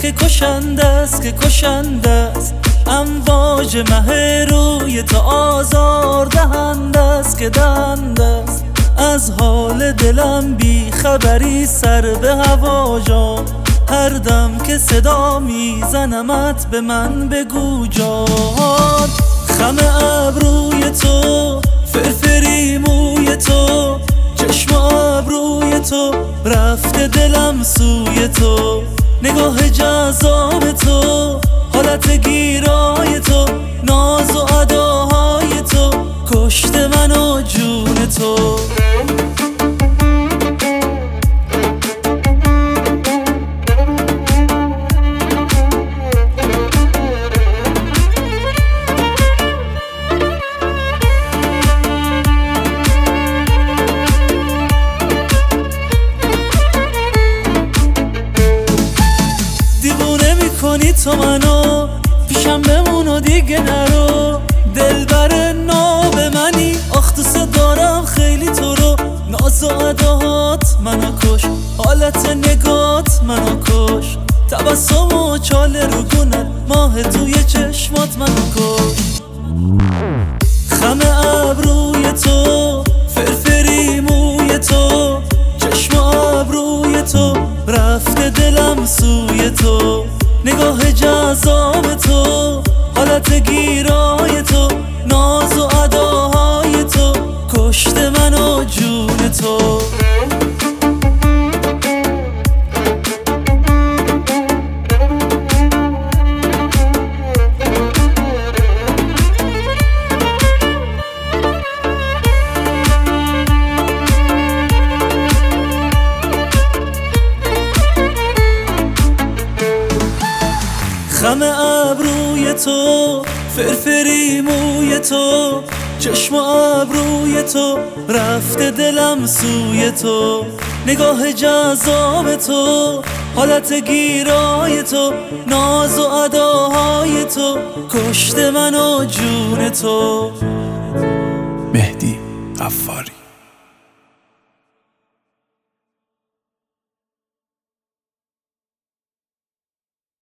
که کشنده است، که کشنده است. امواج مه روی تو آزار دهنده است، که دهنده است. از حال دلم بی خبری سر به هوا جا، هر دم که صدا میزنمت به من بگو جان. خم ابروی تو، فرفری موی تو، چشم ابروی تو، رفته دلم سوی تو. نگاه جذاب تو، حالت گیرای تو، ناز و اداهای تو، کشته من و جون تو. دیوونه میکنی تو منو، پیشم بمون و دیگه نرو. دلبر ناب منی، آخ دوست دارم خیلی تو رو. ناز و اداهات منو کش، حالت نگات منو کش. تبسم و چاله رو گونه، ماه توی چشمات منو کش. خم ابروی تو، فرفری موی تو، چشم ابروی تو، رفته دلم سوی تو. نگاه جذاب تو، حالت گیرای تو، ناز و اداهای تو، کشته من و جون تو. خم ابروی تو، فرفری موی تو، چشم ابروی تو، رفته دلم سوی تو. نگاه جذاب تو، حالت گیرای تو، ناز و اداهای تو، کشته من و جون تو. مهدی غفاری.